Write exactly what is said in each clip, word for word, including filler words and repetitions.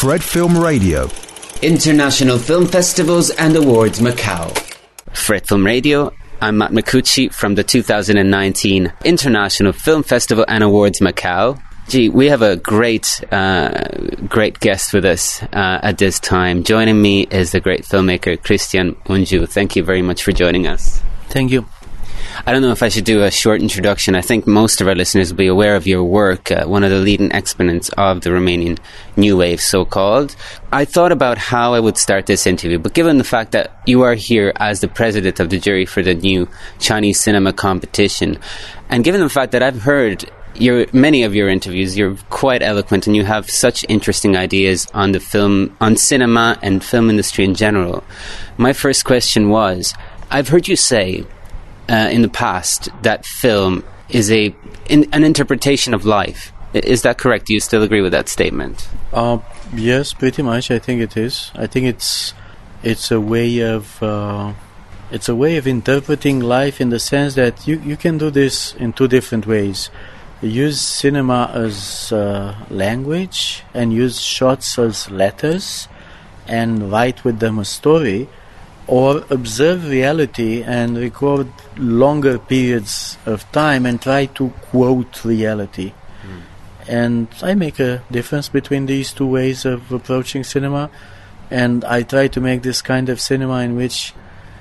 Fred Film Radio. International Film Festivals and Awards Macau. Fred Film Radio. I'm Matt Micucci from the two thousand nineteen International Film Festival and Awards Macau. Gee, we have a great, uh, great guest with us uh, at this time. Joining me is the great filmmaker Christian Mungiu. Thank you very much for joining us. Thank you. I don't know if I should do a short introduction. I think most of our listeners will be aware of your work, uh, one of the leading exponents of the Romanian New Wave, so-called. I thought about how I would start this interview, but given the fact that you are here as the president of the jury for the new Chinese cinema competition, and given the fact that I've heard your many of your interviews, you're quite eloquent and you have such interesting ideas on the film, on cinema and film industry in general. My first question was, I've heard you say Uh, in the past that film is a in, an interpretation of life. Is that correct? Do you still agree with that statement? Uh, yes, pretty much. I think it is. I think it's it's a way of uh, it's a way of interpreting life in the sense that you, you can do this in two different ways. Use cinema as uh, language and use shots as letters and write with them a story, or observe reality and record longer periods of time and try to quote reality. Mm. And I make a difference between these two ways of approaching cinema, and I try to make this kind of cinema in which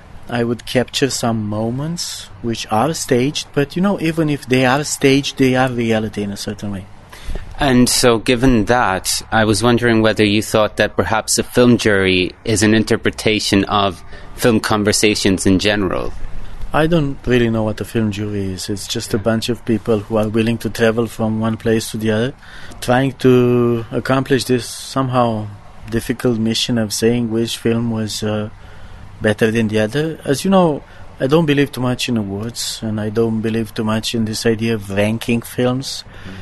I would capture some moments which are staged, but you know, even if they are staged, they are reality in a certain way. And so given that, I was wondering whether you thought that perhaps a film jury is an interpretation of film conversations in general. I don't really know what a film jury is. It's just a bunch of people who are willing to travel from one place to the other, trying to accomplish this somehow difficult mission of saying which film was uh, better than the other. As you know, I don't believe too much in awards, and I don't believe too much in this idea of ranking films. Mm.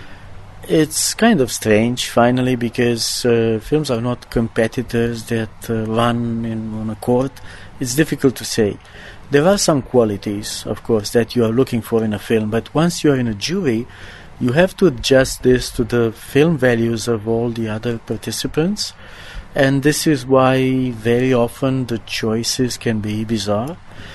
It's kind of strange, finally, because uh, films are not competitors that uh, run in, on a court. It's difficult to say. There are some qualities, of course, that you are looking for in a film, but once you are in a jury, you have to adjust this to the film values of all the other participants, and this is why very often the choices can be bizarre.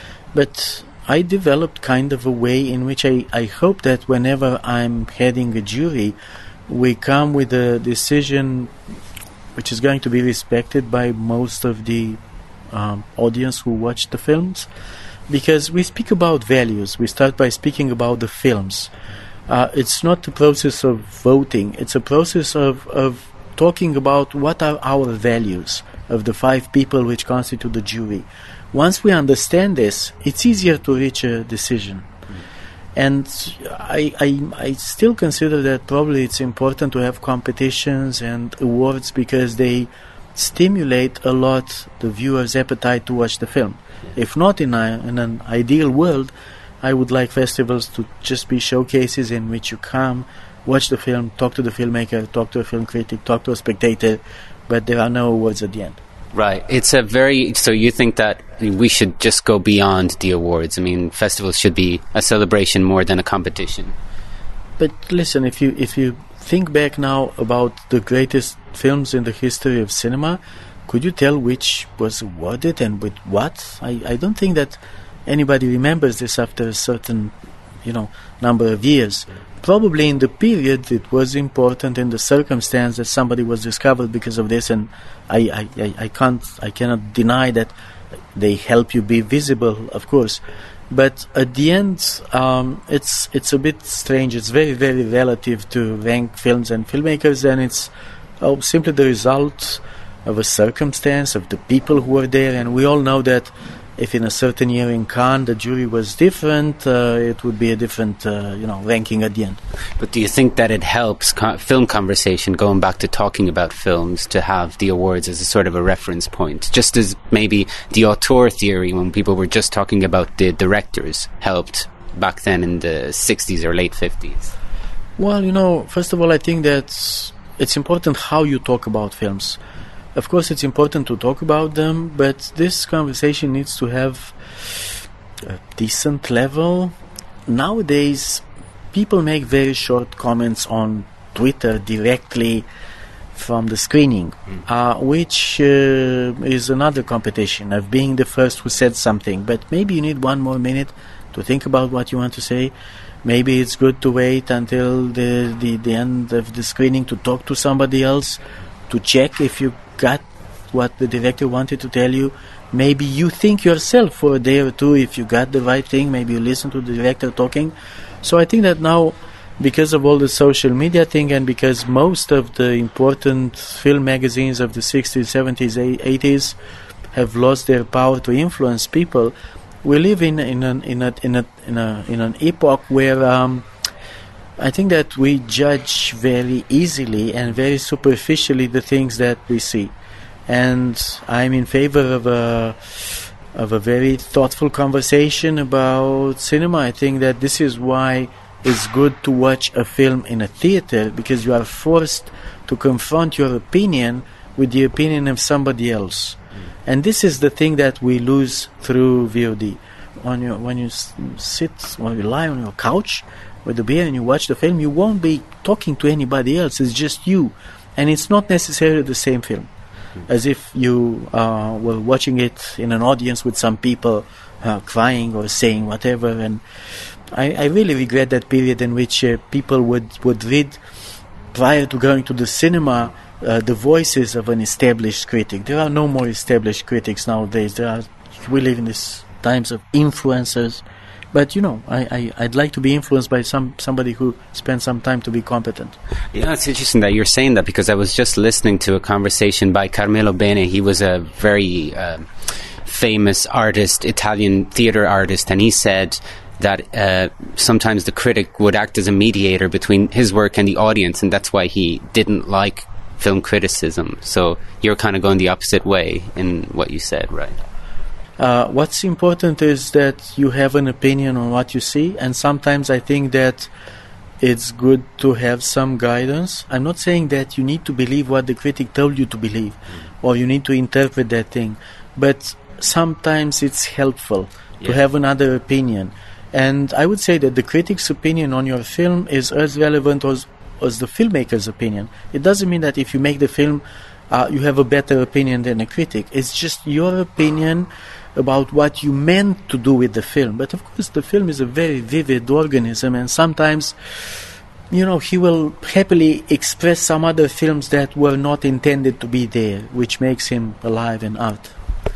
But I developed kind of a way in which I, I hope that whenever I'm heading a jury, we come with a decision which is going to be respected by most of the um, audience who watch the films, because we speak about values. We start by speaking about the films. Uh, it's not a process of voting. It's a process of, of talking about what are our values of the five people which constitute the jury. Once we understand this, it's easier to reach a decision. Mm. And I, I, I still consider that probably it's important to have competitions and awards because they stimulate a lot the viewer's appetite to watch the film. Yeah. If not in, a, in an ideal world, I would like festivals to just be showcases in which you come, watch the film, talk to the filmmaker, talk to a film critic, talk to a spectator, but there are no awards at the end. Right. It's a very... So you think that we should just go beyond the awards? I mean, festivals should be a celebration more than a competition. But listen, if you if you think back now about the greatest films in the history of cinema, could you tell which was awarded and with what? I, I don't think that anybody remembers this after a certain, you know, number of years. Probably in the period it was important in the circumstance that somebody was discovered because of this, and I, I, I can't I cannot deny that they help you be visible, of course. But at the end, um, it's it's a bit strange. It's very, very relative to rank films and filmmakers, and it's oh, simply the result of a circumstance, of the people who were there. And we all know that if in a certain year in Cannes the jury was different, uh, it would be a different, uh, you know, ranking at the end. But do you think that it helps co- film conversation, going back to talking about films, to have the awards as a sort of a reference point? Just as maybe the auteur theory, when people were just talking about the directors, helped back then in the sixties or late fifties? Well, you know, first of all, I think that it's important how you talk about films. Of course, it's important to talk about them, but this conversation needs to have a decent level. Nowadays, people make very short comments on Twitter directly, from the screening, uh, which uh, is another competition of being the first who said something. But maybe you need one more minute to think about what you want to say. Maybe it's good to wait until the, the, the end of the screening to talk to somebody else, to check if you got what the director wanted to tell you. Maybe you think yourself for a day or two if you got the right thing. Maybe you listen to the director talking. So I think that now, because of all the social media thing, and because most of the important film magazines of the sixties, seventies, eighties have lost their power to influence people, we live in in an in a in a in a in an epoch where um, I think that we judge very easily and very superficially the things that we see, and I'm in favor of a of a very thoughtful conversation about cinema. I think that this is why it's good to watch a film in a theater, because you are forced to confront your opinion with the opinion of somebody else. And this is the thing that we lose through V O D. When you when you s- sit, when you lie on your couch with a beer and you watch the film, you won't be talking to anybody else. It's just you, and it's not necessarily the same film, as if you uh, were watching it in an audience with some people uh, crying or saying whatever. And I, I really regret that period in which uh, people would would read prior to going to the cinema Uh, the voices of an established critic. There are no more established critics nowadays. There are, we live in these times of influencers. But, you know, I, I, I'd like to be influenced by some somebody who spends some time to be competent. Yeah, it's interesting that you're saying that, because I was just listening to a conversation by Carmelo Bene. He was a very uh, famous artist, Italian theater artist, and he said that uh, sometimes the critic would act as a mediator between his work and the audience, and that's why he didn't like film criticism. So you're kind of going the opposite way in what you said, right? Uh, what's important is that you have an opinion on what you see, and sometimes I think that it's good to have some guidance. I'm not saying that you need to believe what the critic told you to believe, or you need to interpret that thing, but sometimes it's helpful yeah. to have another opinion. And I would say that the critic's opinion on your film is as relevant as as the filmmaker's opinion. It doesn't mean that if you make the film, uh, you have a better opinion than a critic. It's just your opinion about what you meant to do with the film. But of course, the film is a very vivid organism, and sometimes, you know, he will happily express some other films that were not intended to be there, which makes him alive in art.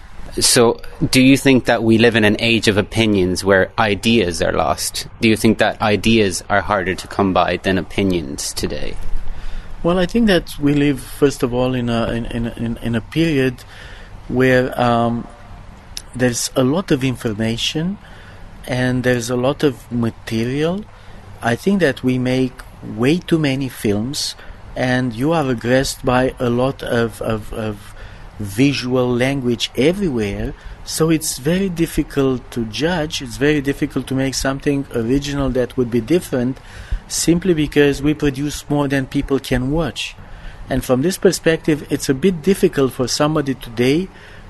So, do you think that we live in an age of opinions where ideas are lost? Do you think that ideas are harder to come by than opinions today? Well, I think that we live, first of all, in a in in, in a period where um, there's a lot of information and there's a lot of material. I think that we make way too many films, and you are aggressed by a lot of of, of visual language everywhere, so it's very difficult to judge. It's very difficult to make something original that would be different, simply because we produce more than people can watch. And from this perspective, it's a bit difficult for somebody today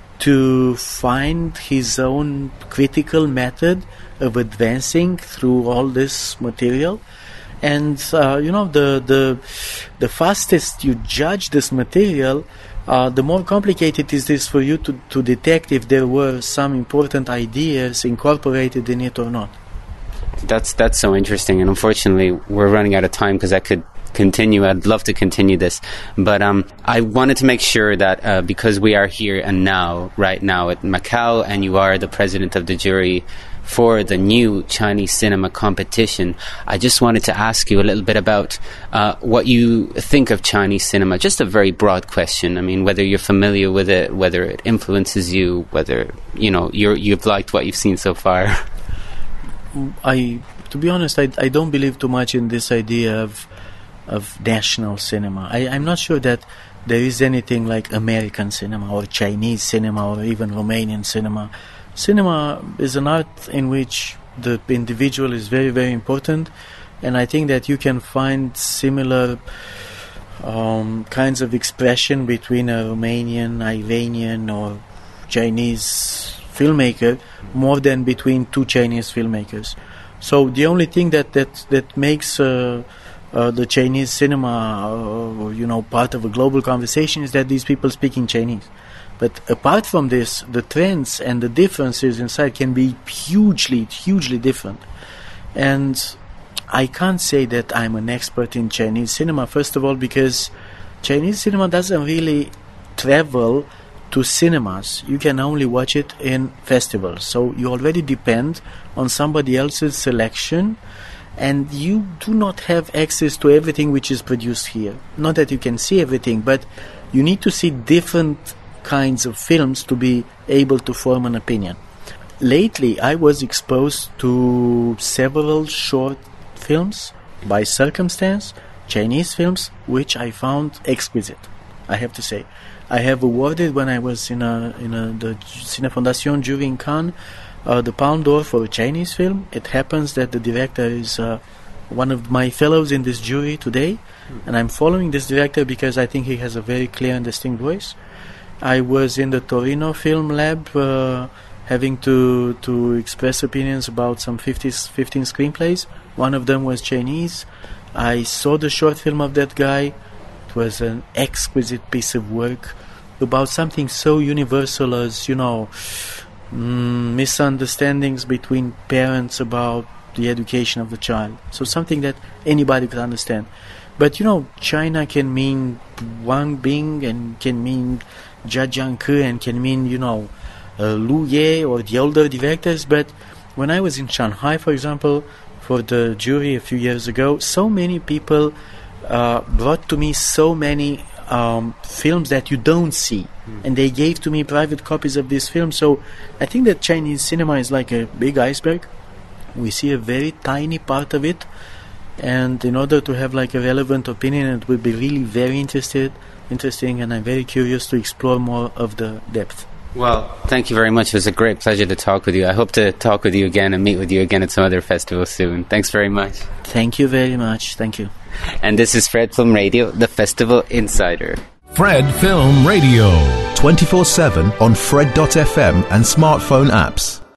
to find his own critical method of advancing through all this material. And uh, you know, the the the fastest you judge this material, Uh, the more complicated it is for you to, to detect if there were some important ideas incorporated in it or not. That's that's so interesting, and unfortunately we're running out of time, because I could continue. I'd love to continue this, but um, I wanted to make sure that uh, because we are here and now, right now at Macau, and you are the president of the jury for the new Chinese cinema competition, I just wanted to ask you a little bit about uh, what you think of Chinese cinema. Just a very broad question. I mean, whether you're familiar with it, whether it influences you, whether, you know, you're, you've liked what you've seen so far. I, to be honest, I, I don't believe too much in this idea of of national cinema. I, I'm not sure that there is anything like American cinema or Chinese cinema or even Romanian cinema. Cinema is an art in which the individual is very, very important, and I think that you can find similar um, kinds of expression between a Romanian, Iranian or Chinese filmmaker more than between two Chinese filmmakers. So the only thing that, that, that makes uh, uh, the Chinese cinema, uh, you know, part of a global conversation is that these people speak in Chinese. But apart from this, the trends and the differences inside can be hugely, hugely different. And I can't say that I'm an expert in Chinese cinema, first of all, because Chinese cinema doesn't really travel to cinemas. You can only watch it in festivals. So you already depend on somebody else's selection, and you do not have access to everything which is produced here. Not that you can see everything, but you need to see different kinds of films to be able to form an opinion. Lately, I was exposed to several short films by circumstance, Chinese films, which I found exquisite, I have to say. I have awarded, when I was in a in a the Cinefondación jury in Cannes, uh, the Palme d'Or for a Chinese film. It happens that the director is uh, one of my fellows in this jury today, mm. and I'm following this director because I think he has a very clear and distinct voice. I was in the Torino Film Lab uh, having to to express opinions about some fifteen screenplays. One of them was Chinese. I saw the short film of that guy. It was an exquisite piece of work about something so universal as, you know, mm, misunderstandings between parents about the education of the child. So something that anybody could understand. But, you know, China can mean Wang Bing and can mean Jia Jiangke and can mean, you know, uh, Lu Ye or the older directors. But when I was in Shanghai, for example, for the jury a few years ago, so many people uh, brought to me so many um, films that you don't see. Mm. And they gave to me private copies of these films. So I think that Chinese cinema is like a big iceberg. We see a very tiny part of it. And in order to have like a relevant opinion, it would be really very interested, interesting, and I'm very curious to explore more of the depth. Well, thank you very much. It was a great pleasure to talk with you. I hope to talk with you again and meet with you again at some other festival soon. Thanks very much. Thank you very much. Thank you. And this is Fred Film Radio, the Festival Insider. Fred Film Radio. twenty-four seven on Fred dot f m and smartphone apps.